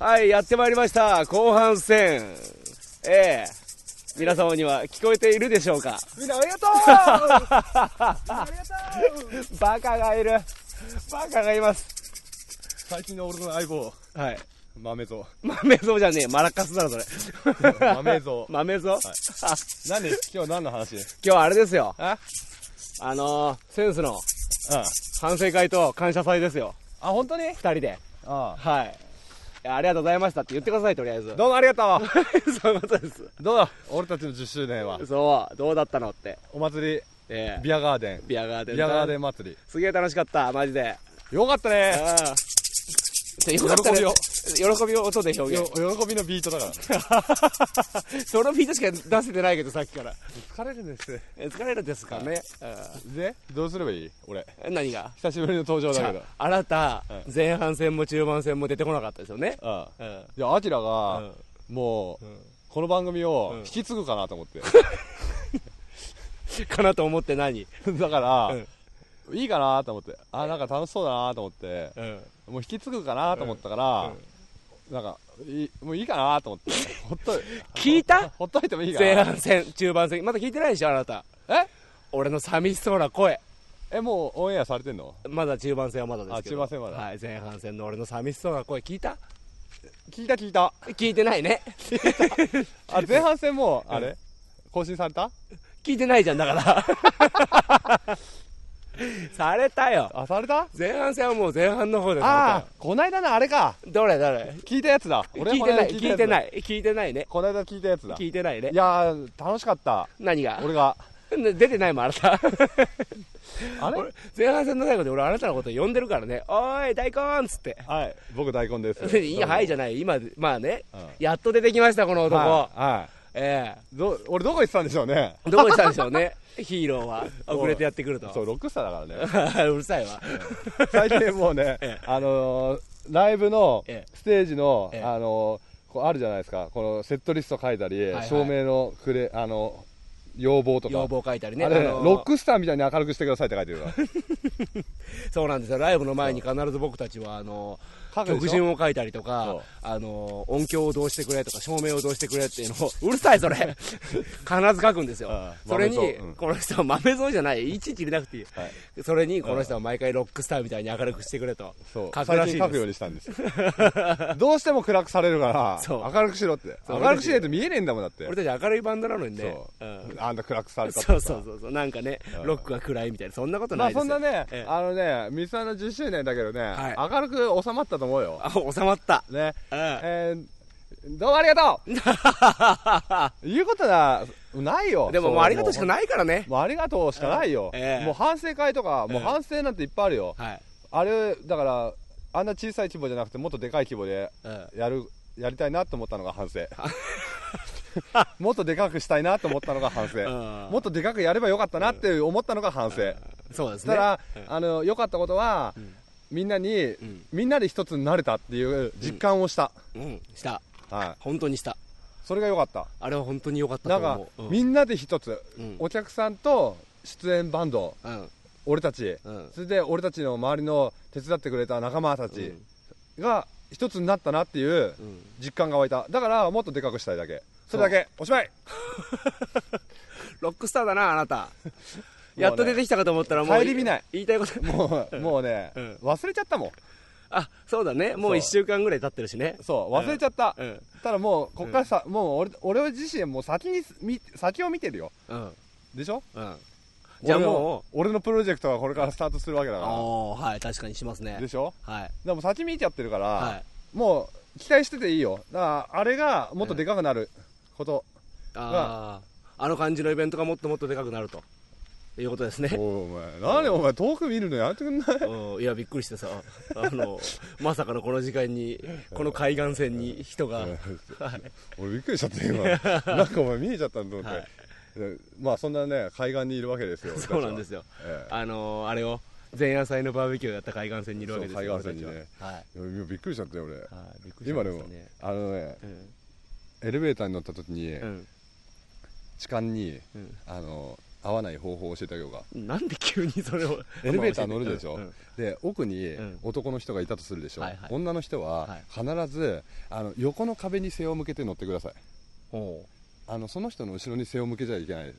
はい、やってまいりました。後半戦。皆様には聞こえているでしょうか。 みんなありがとうありがとうバカがいる。バカがいます。 最近の俺の相棒。 はい。 豆蔵。 豆蔵じゃねえ。マラカスだろ、それ。 豆蔵。 豆蔵、はい、 今日何の話？ 今日はあれですよ。センスの、 うん。 反省会と感謝祭ですよ。 あ、本当に？ 二人で。 ああ。はい。ありがとうございましたって言ってください、とりあえず。 どうもありがとう。そういうことです。 どうだ俺たちの10周年は。 そう、どうだったのって。 お祭り、ビアガーデン。 ビアガーデン。 ビアガーデン祭り。 すげえ楽しかった、マジで。 よかったね。 喜びを音で表現。 喜びのビートだから。 そのビートしか出せてないけど、さっきから。 疲れるんです。 疲れるんですかね。 で、どうすればいい？俺。 何が？ 久しぶりの登場だけど。 あなた、前半戦も中盤戦も出てこなかったですよね。 いや、アキラが、もう、この番組を引き継ぐかなと思って。 かなと思って何？ だから、いいかなと思って、なんか楽しそうだなと思って、もう引き継ぐかなと思ったから、なんかもういいかなと思ってほっとい聞いた？ ほっといてもいいかな。 前半戦中盤戦まだ聞いてないでしょ、あなた。俺の寂しそうな声。 もうオンエアされてんの？ まだ中盤戦はまだですけど。 中盤戦まだ。 はい、前半戦の俺の寂しそうな声聞いた？ 聞いた。 聞いてないね。 前半戦もあれ更新された？ 聞いてないじゃん、だからされたよ。 された？ 前半戦はもう前半の方でされたよ。 こないだのあれか。 どれ聞いたやつだ。 俺聞いてないね。 こないだ聞いたやつだ。 聞いてないね。 いや楽しかった。 何が？ 俺が出てないもん、あなた。 あれ前半戦の最後で俺あなたのこと呼んでるからね。おーい大根っつって。 はい、僕大根です。 いや、はいじゃない。今まあね、やっと出てきました、この男。 はい。俺どこ行ってたんでしょうね。 どこ行ってたんでしょうね。ヒーローは遅れてやってくると。 そう、ロックスターだからね。 うるさいわ。 最近もうね、ライブのステージのあるじゃないですか、このセットリスト書いたり、照明の要望とか、 要望書いたりね。 ロックスターみたいに明るくしてくださいって書いてるから。 そうなんですよ。ライブの前に必ず僕たちは曲順を書いたりとか、音響をどうしてくれとか、照明をどうしてくれっていうのを、うるさいそれ必ず書くんですよ。それにこの人は豆蔵じゃない、いちいち入れなくていい。それにこの人は毎回ロックスターみたいに明るくしてくれと書くらしいです。最近書くようにしたんですよ。どうしても暗くされるから明るくしろって。明るくしないと見えねえんだもん。だって俺たち明るいバンドなのにね。 あんた暗くされた。 そうなんかね、ロックが暗いみたいな、そんなことないですよ。 そんなね、ミスワの10周年だけどね、明るく収まったと思うよ。 収まったね。どうもありがとう。言うことはないよ。 でももうありがとうしかないからね。 もうありがとうしかないよ。もう反省会とか、もう反省なんていっぱいあるよ。あれだから、あんな小さい規模じゃなくてもっとでかい規模でやりたいなと思ったのが反省。もっとでかくしたいなと思ったのが反省。もっとでかくやればよかったなって思ったのが反省。 そうですね。 ただ良かったことは、みんなで一つになれたっていう実感をした。 した。本当にした。それが良かった。 あれは本当に良かったと思う。 なんかみんなで一つ、お客さんと出演バンド、俺たち、それで俺たちの周りの手伝ってくれた仲間たちが一つになったなっていう実感が湧いた。だからもっとでかくしたいだけ。それだけ。おしまい。 ロックスターだな、あなた。やっと出てきたかと思ったらもう帰り見ない。 言いたいこともうね、忘れちゃったもん。 そうだね。もう1週間ぐらい経ってるしね。 そう、忘れちゃった。ただもうこっからさ、もう俺自身もう先を見てるよ。でしょ？じゃあもう俺のプロジェクトがこれからスタートするわけだから。 はい、確かにしますね。 でしょ？ はい。 でも先見ちゃってるから、もう期待してていいよ。だからあれがもっとでかくなることが、 あの感じのイベントがもっともっとでかくなるということですね。 お前遠く見るのやめてくんない？ いや、びっくりしてさ、まさかのこの時間にこの海岸線に人が俺びっくりしちゃった今。なんかお前見えちゃったんだと思って。まあそんなね、海岸にいるわけですよ。 そうなんですよ。あれを前夜祭のバーベキューやった海岸線にいるわけですよ。 海岸線にね。びっくりしちゃったよ俺。今でもエレベーターに乗った時に痴漢に合わない方法を教えてあげようか。 なんで急にそれをエレベーター乗るでしょ、で奥に男の人がいたとするでしょ、女の人は必ず横の壁に背を向けて乗ってください。その人の後ろに背を向けちゃいけないです。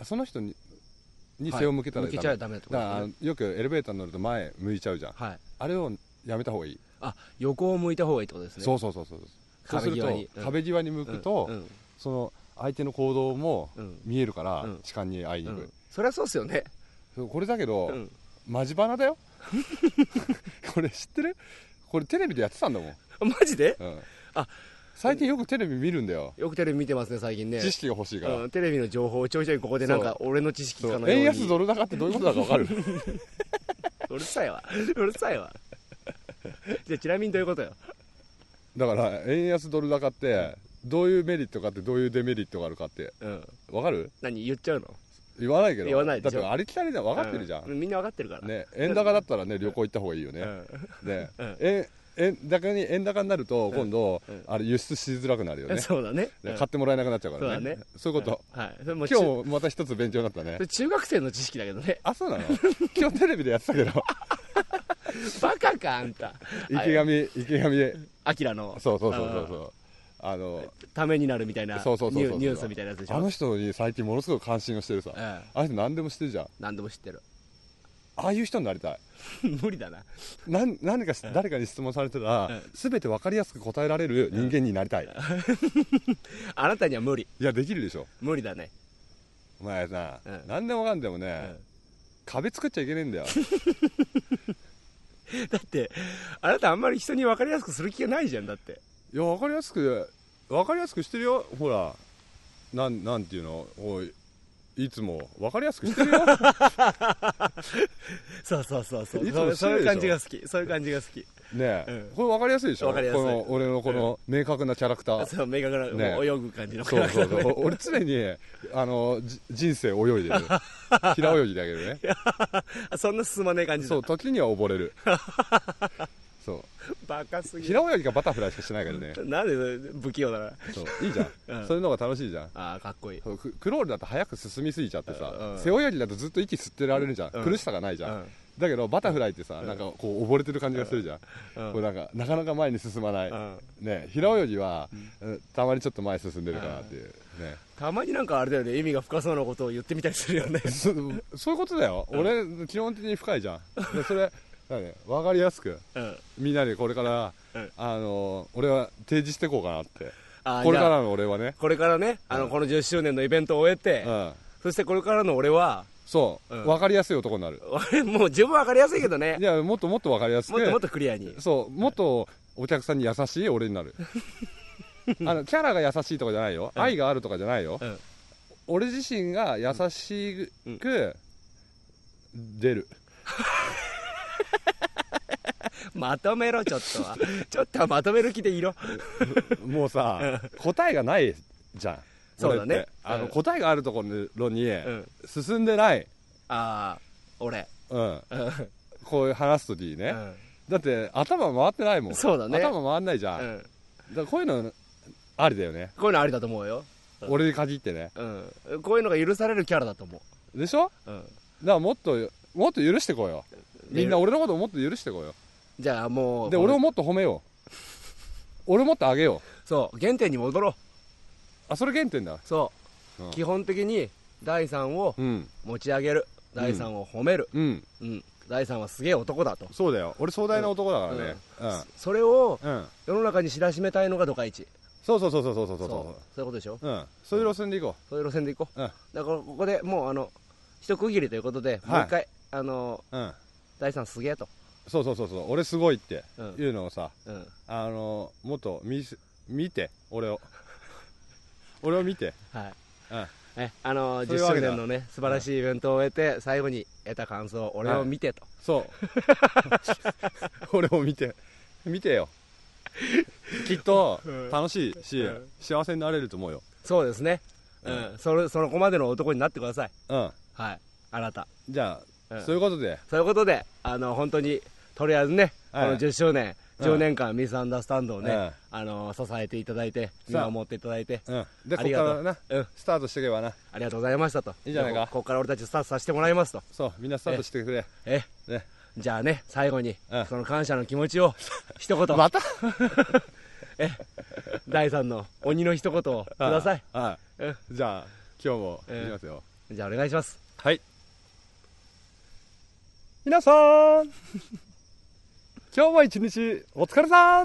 その人に背を向けたらダメ。だからよくエレベーターに乗ると前向いちゃうじゃん、あれをやめた方がいい。 横を向いた方がいいってことですね。 そうすると壁際に向くと、その相手の行動も見えるから、痴漢に会いに行く。 そりゃそうっすよね。 これだけど、マジバナだよこれ知ってる？これテレビでやってたんだもん。 マジで？ 最近よくテレビ見るんだよ。 よくテレビ見てますね最近ね。 知識が欲しいから、 テレビの情報をちょいちょいここでなんか俺の知識かのように。 円安ドル高ってどういうことだか分かる？ うるさいわじゃあちなみにどういうことよ。 だから円安ドル高ってどういうメリットがあってどういうデメリットがあるかって分かる？ 何言っちゃうの？ 言わないけど。 言わないでしょ。 だってありきたりで分かってるじゃん、 みんな分かってるからね。円高だったらね旅行行った方がいいよね、円高になると今度、輸出しづらくなるよね。 そうだね。 買ってもらえなくなっちゃうからね。そういうこと。今日もまた一つ勉強になったね。 中学生の知識だけどね。 そうなの？今日テレビでやってたけどバカかあんた。 池上彰の。 そうためになるみたいなニュースみたいなやつでしょ。 あの人に最近ものすごい関心をしてるさ。あの人何でも知ってるじゃん。 何でも知ってる。 ああいう人になりたい。 無理だな。 何か誰かに質問されたら全て分かりやすく答えられる人間になりたい。 あなたには無理。 いやできるでしょ。 無理だね。 お前さ、何でもかんでもね、壁作っちゃいけねえんだよ。 だってあなたあんまり人に分かりやすくする気がないじゃん。だっていや分かりやすくしてるよ。ほらなんていうの、いつも分かりやすくしてるよ。 そうそういう感じが好き。そういう感じが好きねえ、これ分かりやすいでしょ。俺のこの明確なキャラクター。 そう、明確な泳ぐ感じのキャラクター。 そう俺常に人生泳いでる。平泳ぎだけどね。 そんな進まねえ感じだ。 そう、時には溺れる。そうバカすぎ。 平泳ぎかバタフライしかしないからね。 なんで不器用だな。 そういいじゃん、そういうのが楽しいじゃん。 かっこいい。 クロールだと早く進みすぎちゃってさ、背泳ぎだとずっと息吸ってられるじゃん、苦しさがないじゃん、だけどバタフライってさ、なんかこう溺れてる感じがするじゃん、こうなんかなかなか前に進まない、ね。平泳ぎは、たまにちょっと前進んでるかなっていうね。 たまになんかあれだよね、意味が深そうなことを言ってみたりするよね。 そういうことだよ、俺基本的に深いじゃん。でそれ分かりやすく、みんなでこれから、俺は提示していこうかなって。これからの俺はね、 これからね、この10周年のイベントを終えて、そしてこれからの俺は分かりやすい男になる。 もう十分分かりやすいけどね。 いや、もっともっと分かりやすく、 もっとクリアに。 もっとお客さんに優しい俺になる。キャラが優しいとかじゃないよ、愛があるとかじゃないよ、俺自身が優しく出る。 まとめろ、ちょっとまとめる気でいろ。 もうさ、答えがないじゃん。 そうだね。 答えがあるところに進んでない。 俺こういう話すときにね、だって頭回ってないもん。 そうだね、 頭回んないじゃん。だからこういうのありだよね。 こういうのありだと思うよ、 俺に限ってね。 こういうのが許されるキャラだと思うでしょ。だからもっと許してこうよ。みんな俺のことをもっと許してこうよ。 じゃあもうで俺をもっと褒めよう。俺をもっと上げよう。 そう、原点に戻ろう。それ原点だ。 そう、基本的に第3を持ち上げる、第3を褒める、第3はすげえ男だと。 そうだよ、俺壮大な男だからね。 それを世の中に知らしめたいのがドカイチ。 そういうことでしょ。 そういう路線でいこう。 そういう路線でいこう。だからここでもう一区切りということで、もう一回第3すげえと。そう俺すごいっていうのをさ、もっと見て、俺を見て。10周年のね素晴らしいイベントを終えて、最後に得た感想、俺を見てと。そう俺を見てよ。きっと楽しいし幸せになれると思うよ。そうですね。その子までの男になってください。はい、あなた。じゃあそういうことで本当にとりあえずね、この10周年 10年間ミスアンダースタンドをね、支えていただいて、見守っていただいて、 で、ここからな、スタートしていけばな。 ありがとうございましたと。 いいじゃないか。 ここから俺たちスタートさせてもらいますと。 そう、みんなスタートしてくれ。 ね。じゃあね、最後に、その感謝の気持ちを、一言。 また第3の鬼の一言をください。 じゃあ、今日もいきますよ。 じゃあお願いします。 はい。皆さん今日も一日お疲れさん。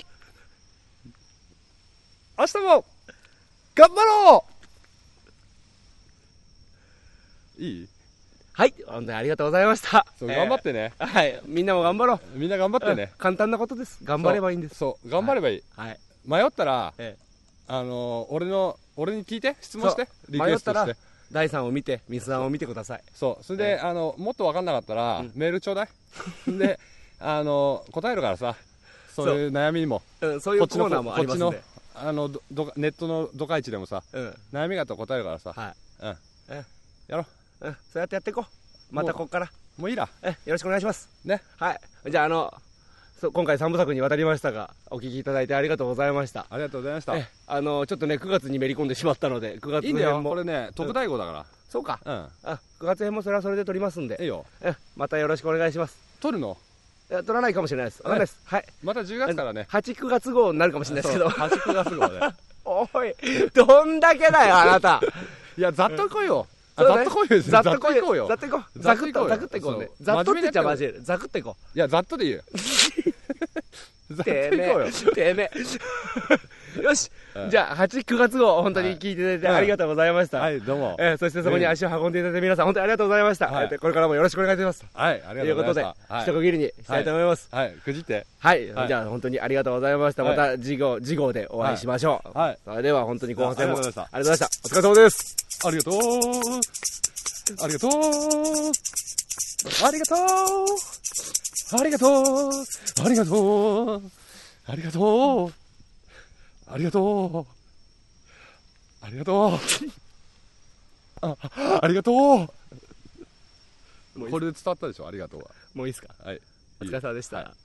明日も頑張ろう。いい？ はい、本当にありがとうございました。 頑張ってね。 はい、みんなも頑張ろう。 みんな頑張ってね。 簡単なことです。頑張ればいいんです。 そう、頑張ればいい。 はい。 迷ったら、俺に聞いて、質問して、リクエストして。 第3を見て、ミスアンを見てください。 そう、それで、もっと分かんなかったら、メールちょうだい。で、答えるからさ、そういう悩みにも。 そういうコーナーもありますんで。 ネットのどかいちでもさ、悩みがあったら答えるからさ。 はい。 やろう。 そうやってやっていこう。またここから。 もういいら。 よろしくお願いします。 ね。 はい。じゃあ、今回3部作にわたりましたが、お聞きいただいてありがとうございました。 ありがとうございました。 ちょっとね、9月にめり込んでしまったので、9月編も。いいんだよ、これね、特大号だから。 そうか。9月編もそれはそれで撮りますんで。 いいよ。 またよろしくお願いします。 撮るの？ 撮らないかもしれないです。わかんないです。はい。 また10月からね。 8、9月号になるかもしれないですけど。 8、9月号で。 おい、どんだけだよ、あなた。 いや、ざっと来いよ。 ざっと来いよ。ざっと行こうよ。ざっと行こう。ざくっと行こうね。ざっとって言っちゃマジで。ざくって行こう。いや、ざっとでいいよ。 てめえ。よし。じゃあ、8、9月号、本当に聞いていただいてありがとうございました。 はい、どうも。 そしてそこに足を運んでいただいて皆さん、本当にありがとうございました。これからもよろしくお願いします。 はい、ありがとうございます。 ということで、一区切りにしたいと思います。 はい、くじって。 はい、じゃあ本当にありがとうございました。また次号でお会いしましょう。はい。それでは本当に後半戦もありがとうございました。お疲れ様です。 ありがとう。ありがとう。ありがとう。ありがとう。ありがとう。ありがとう。ありがとう。ありがとう。ありがとう。これで伝わったでしょ、ありがとうは。 もういいですか？ はい。 お疲れ様でした。